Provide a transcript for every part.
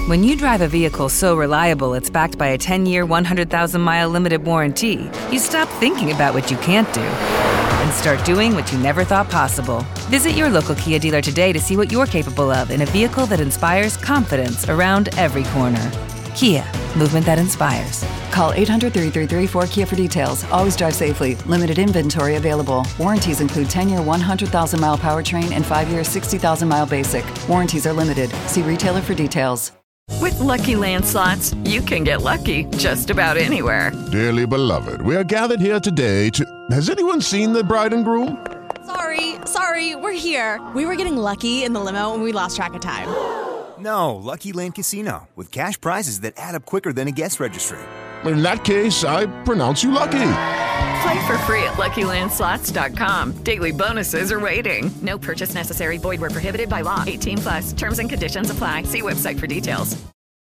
When you drive a vehicle so reliable it's backed by a 10-year, 100,000-mile limited warranty, you stop thinking about what you can't do and start doing what you never thought possible. Visit your local Kia dealer today to see what you're capable of in a vehicle that inspires confidence around every corner. Kia, movement that inspires. Call 800-333-4KIA for details. Always drive safely. Limited inventory available. Warranties include 10-year 100,000-mile powertrain and 5-year 60,000-mile basic. Warranties are limited. See retailer for details. With Lucky Land Slots, you can get lucky just about anywhere. Dearly beloved, we are gathered here today to... Has anyone seen the bride and groom? Sorry, we're here. We were getting lucky in the limo and we lost track of time. No, Lucky Land Casino, with cash prizes that add up quicker than a guest registry. In that case, I pronounce you lucky. Play for free at LuckyLandSlots.com. Daily bonuses are waiting. No purchase necessary. Void where prohibited by law. 18+. Terms and conditions apply. See website for details.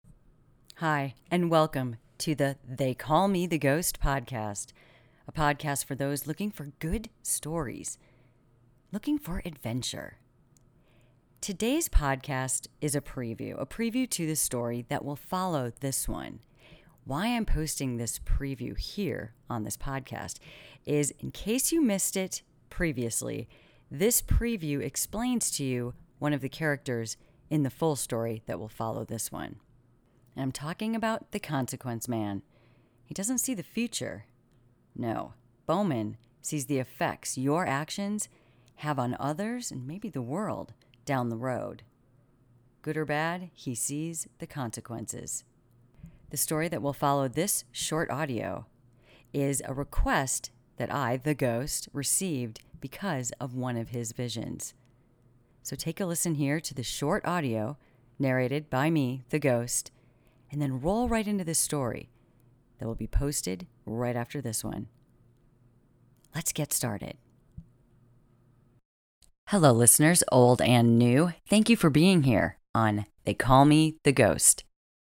Hi, and welcome to the They Call Me the Ghost podcast, a podcast for those looking for good stories, looking for adventure. Today's podcast is a preview to the story that will follow this one. Why I'm posting this preview here on this podcast is, in case you missed it previously, this preview explains to you one of the characters in the full story that will follow this one. And I'm talking about the Consequence Man. He doesn't see the future. No, Bowman sees the effects your actions have on others and maybe the world down the road. Good or bad, he sees the consequences. The story that will follow this short audio is a request that I, the ghost, received because of one of his visions. So take a listen here to the short audio narrated by me, the ghost, and then roll right into this story that will be posted right after this one. Let's get started. Hello, listeners, old and new. Thank you for being here on They Call Me the Ghost.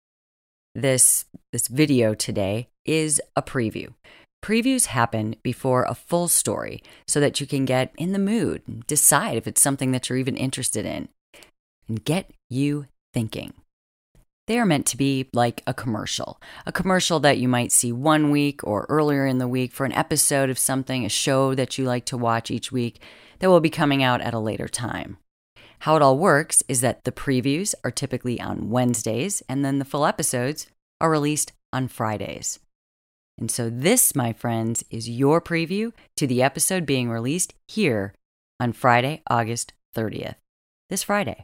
This video today is a preview. Previews happen before a full story so that you can get in the mood and decide if it's something that you're even interested in and get you thinking. They are meant to be like a commercial that you might see one week or earlier in the week for an episode of something, a show that you like to watch each week that will be coming out at a later time. How it all works is that the previews are typically on Wednesdays, and then the full episodes are released on Fridays. And so this, my friends, is your preview to the episode being released here on Friday, August 30th. This Friday.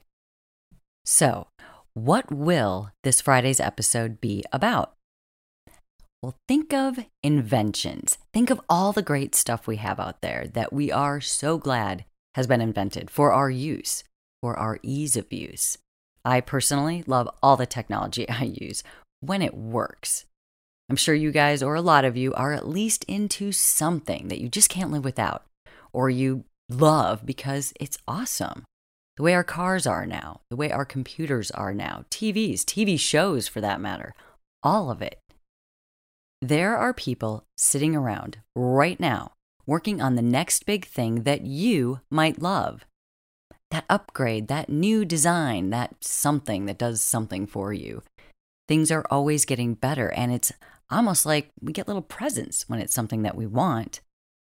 So, what will this Friday's episode be about? Well, think of inventions. Think of all the great stuff we have out there that we are so glad has been invented for our use, for our ease of use. I personally love all the technology I use when it works. I'm sure you guys, or a lot of you, are at least into something that you just can't live without, or you love because it's awesome. The way our cars are now, the way our computers are now, TV shows for that matter, all of it. There are people sitting around right now working on the next big thing that you might love. That upgrade, that new design, that something that does something for you. Things are always getting better, and it's almost like we get little presents when it's something that we want.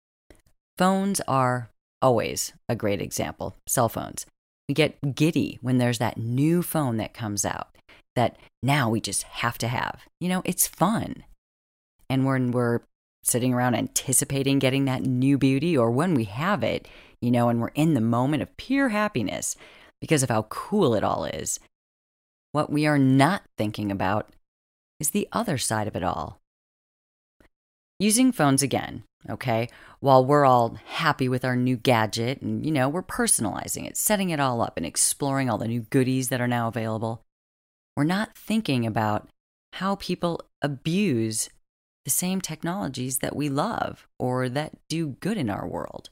Phones are always a great example. Cell phones. We get giddy when there's that new phone that comes out that now we just have to have. You know, it's fun. And when we're sitting around anticipating getting that new beauty, or when we have it, you know, and we're in the moment of pure happiness because of how cool it all is, what we are not thinking about is the other side of it all. Using phones again, okay? While we're all happy with our new gadget and, you know, we're personalizing it, setting it all up and exploring all the new goodies that are now available, we're not thinking about how people abuse the same technologies that we love or that do good in our world.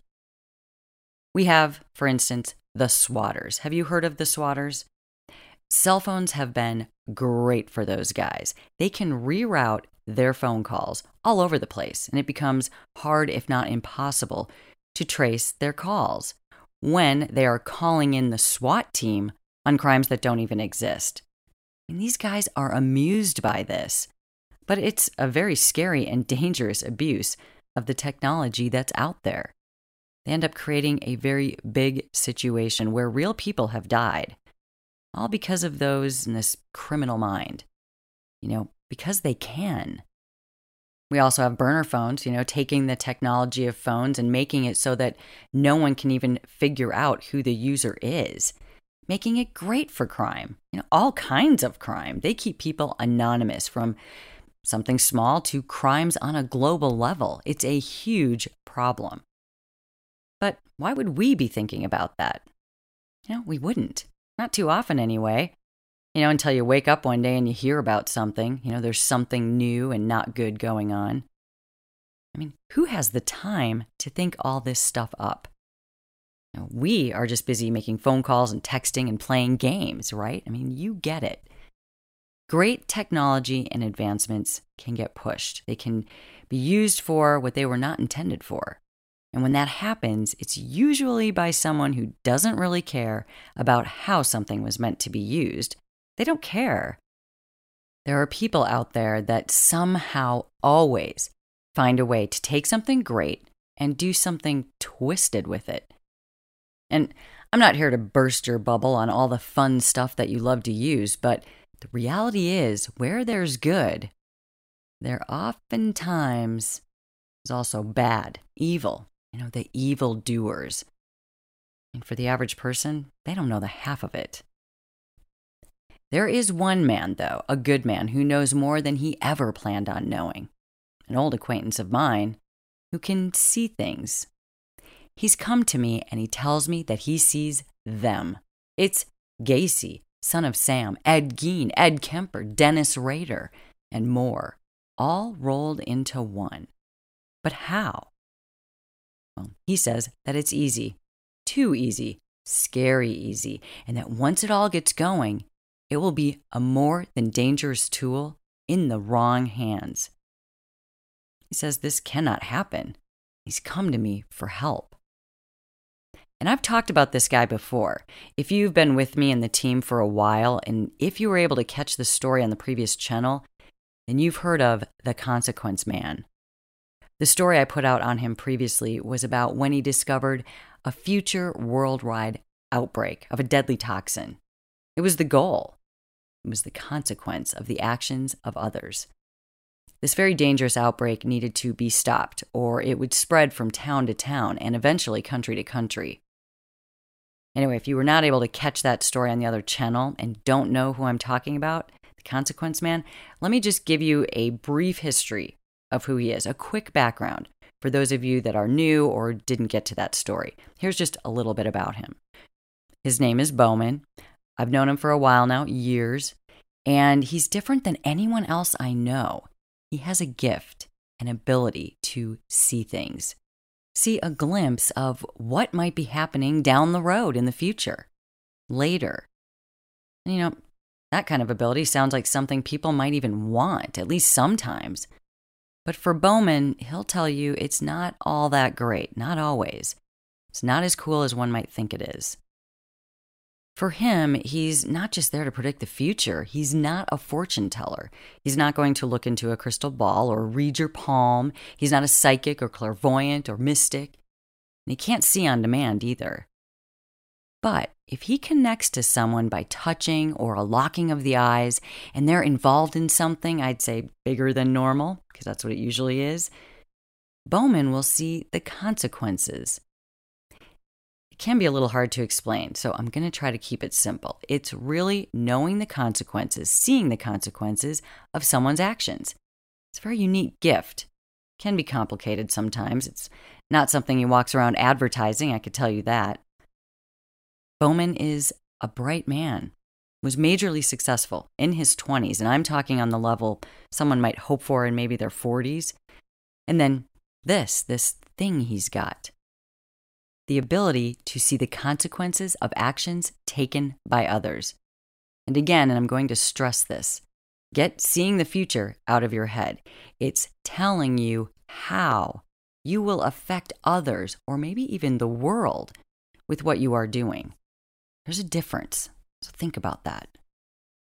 We have, for instance, the swatters. Have you heard of the swatters? Cell phones have been great for those guys. They can reroute their phone calls all over the place, and it becomes hard, if not impossible, to trace their calls when they are calling in the SWAT team on crimes that don't even exist. And these guys are amused by this. But it's a very scary and dangerous abuse of the technology that's out there. They end up creating a very big situation where real people have died, all because of those in this criminal mind, because they can. We also have burner phones, taking the technology of phones and making it so that no one can even figure out who the user is, making it great for crime, all kinds of crime. They keep people anonymous, from something small to crimes on a global level. It's a huge problem. But why would we be thinking about that? We wouldn't. Not too often anyway. Until you wake up one day and you hear about something. There's something new and not good going on. Who has the time to think all this stuff up? We are just busy making phone calls and texting and playing games, right? You get it. Great technology and advancements can get pushed. They can be used for what they were not intended for. And when that happens, it's usually by someone who doesn't really care about how something was meant to be used. They don't care. There are people out there that somehow always find a way to take something great and do something twisted with it. And I'm not here to burst your bubble on all the fun stuff that you love to use, but the reality is, where there's good, there oftentimes is also bad, evil, the evil doers. And for the average person, they don't know the half of it. There is one man, though, a good man, who knows more than he ever planned on knowing. An old acquaintance of mine who can see things. He's come to me and he tells me that he sees them. It's Gacy, son of Sam, Ed Gein, Ed Kemper, Dennis Rader, and more, all rolled into one. But how? Well, he says that it's easy, too easy, scary easy, and that once it all gets going, it will be a more than dangerous tool in the wrong hands. He says this cannot happen. He's come to me for help. And I've talked about this guy before. If you've been with me and the team for a while, and if you were able to catch the story on the previous channel, then you've heard of the Consequence Man. The story I put out on him previously was about when he discovered a future worldwide outbreak of a deadly toxin. It was the goal. It was the consequence of the actions of others. This very dangerous outbreak needed to be stopped, or it would spread from town to town and eventually country to country. Anyway, if you were not able to catch that story on the other channel and don't know who I'm talking about, the Consequence Man, let me just give you a brief history of who he is, a quick background for those of you that are new or didn't get to that story. Here's just a little bit about him. His name is Bowman. I've known him for a while now, years, and he's different than anyone else I know. He has a gift, an ability to see things, see a glimpse of what might be happening down the road in the future, later. And, that kind of ability sounds like something people might even want, at least sometimes. But for Bowman, he'll tell you it's not all that great, not always. It's not as cool as one might think it is. For him, he's not just there to predict the future. He's not a fortune teller. He's not going to look into a crystal ball or read your palm. He's not a psychic or clairvoyant or mystic. And he can't see on demand either. But if he connects to someone by touching or a locking of the eyes, and they're involved in something, I'd say bigger than normal, because that's what it usually is, Bowman will see the consequences. It can be a little hard to explain, so I'm going to try to keep it simple. It's really knowing the consequences, seeing the consequences of someone's actions. It's a very unique gift. It can be complicated sometimes. It's not something he walks around advertising, I could tell you that. Bowman is a bright man, was majorly successful in his 20s, and I'm talking on the level someone might hope for in maybe their 40s. And then this thing he's got. The ability to see the consequences of actions taken by others. And again, and I'm going to stress this, get seeing the future out of your head. It's telling you how you will affect others, or maybe even the world, with what you are doing. There's a difference, so think about that.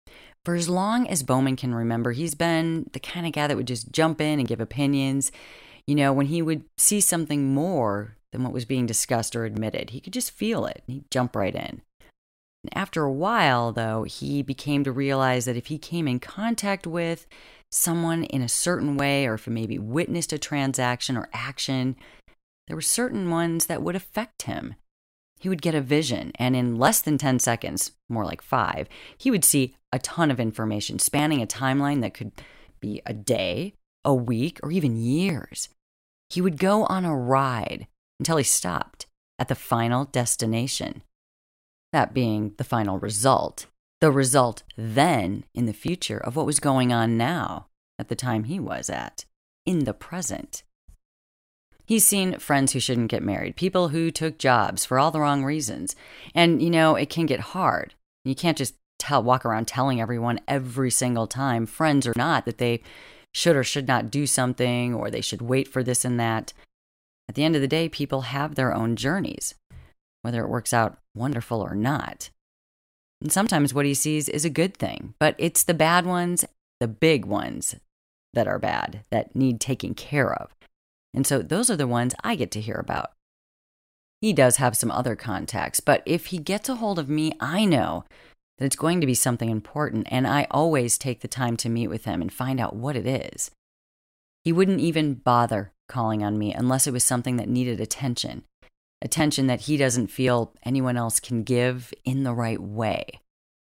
For as long as Bowman can remember, he's been the kind of guy that would just jump in and give opinions. You know, when he would see something more than what was being discussed or admitted, he could just feel it and he'd jump right in. And after a while, though, he became to realize that if he came in contact with someone in a certain way, or if he maybe witnessed a transaction or action, there were certain ones that would affect him. He would get a vision, and in less than 10 seconds, more like 5, he would see a ton of information spanning a timeline that could be a day, a week, or even years. He would go on a ride until he stopped at the final destination. That being the final result. The result then in the future of what was going on now at the time he was at, in the present. He's seen friends who shouldn't get married, people who took jobs for all the wrong reasons. And, you know, it can get hard. You can't just walk around telling everyone every single time, friends or not, that they should or should not do something, or they should wait for this and that. At the end of the day, people have their own journeys, whether it works out wonderful or not. And sometimes what he sees is a good thing, but it's the bad ones, the big ones, that are bad, that need taking care of. And so those are the ones I get to hear about. He does have some other contacts, but if he gets a hold of me, I know that it's going to be something important, and I always take the time to meet with him and find out what it is. He wouldn't even bother calling on me unless it was something that needed attention that he doesn't feel anyone else can give in the right way.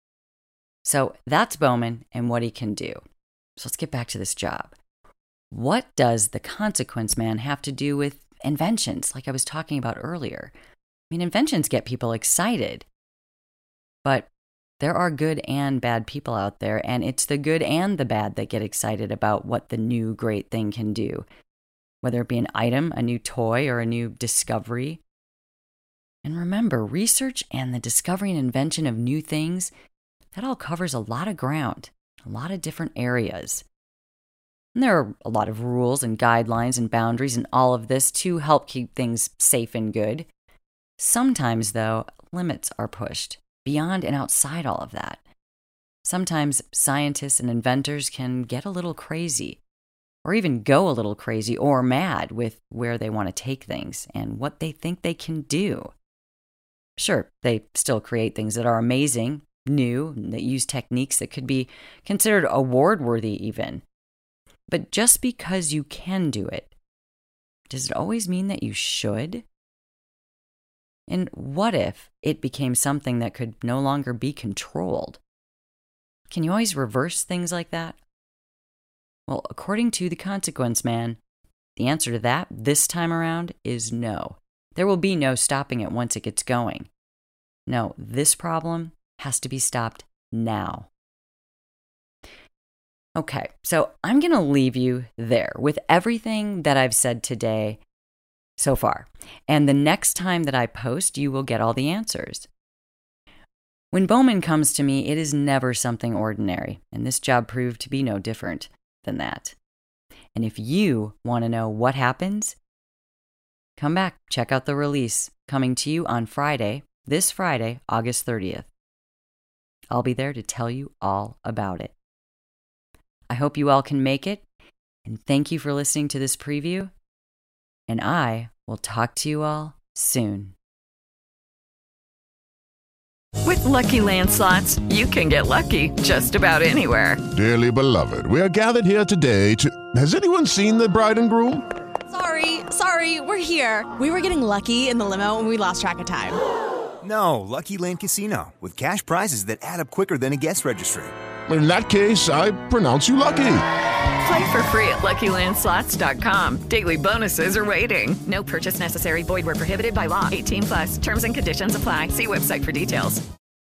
So that's Bowman and what he can do. So let's get back to this job. What does the consequence man have to do with inventions, like I was talking about earlier? I mean, inventions get people excited, but there are good and bad people out there, and it's the good and the bad that get excited about what the new great thing can do, whether it be an item, a new toy, or a new discovery. And remember, research and the discovery and invention of new things, that all covers a lot of ground, a lot of different areas. And there are a lot of rules and guidelines and boundaries and all of this to help keep things safe and good. Sometimes, though, limits are pushed beyond and outside all of that. Sometimes scientists and inventors can get a little crazy, or even go a little crazy or mad with where they want to take things and what they think they can do. Sure, they still create things that are amazing, new, that use techniques that could be considered award-worthy even. But just because you can do it, does it always mean that you should? And what if it became something that could no longer be controlled? Can you always reverse things like that? Well, according to the consequence man, the answer to that this time around is no. There will be no stopping it once it gets going. No, this problem has to be stopped now. Okay, so I'm going to leave you there with everything that I've said today so far. And the next time that I post, you will get all the answers. When Bowman comes to me, it is never something ordinary, and this job proved to be no different than that. And if you want to know what happens, come back, check out the release coming to you on Friday, this Friday, August 30th. I'll be there to tell you all about it. I hope you all can make it, and thank you for listening to this preview, and I will talk to you all soon. With Lucky Land Slots, you can get lucky just about anywhere. Dearly beloved, we are gathered here today to... Has anyone seen the bride and groom? Sorry, we're here. We were getting lucky in the limo and we lost track of time. No, Lucky Land Casino, with cash prizes that add up quicker than a guest registry. In that case, I pronounce you lucky. Play for free at LuckyLandSlots.com. Daily bonuses are waiting. No purchase necessary. Void where prohibited by law. 18+. Terms and conditions apply. See website for details.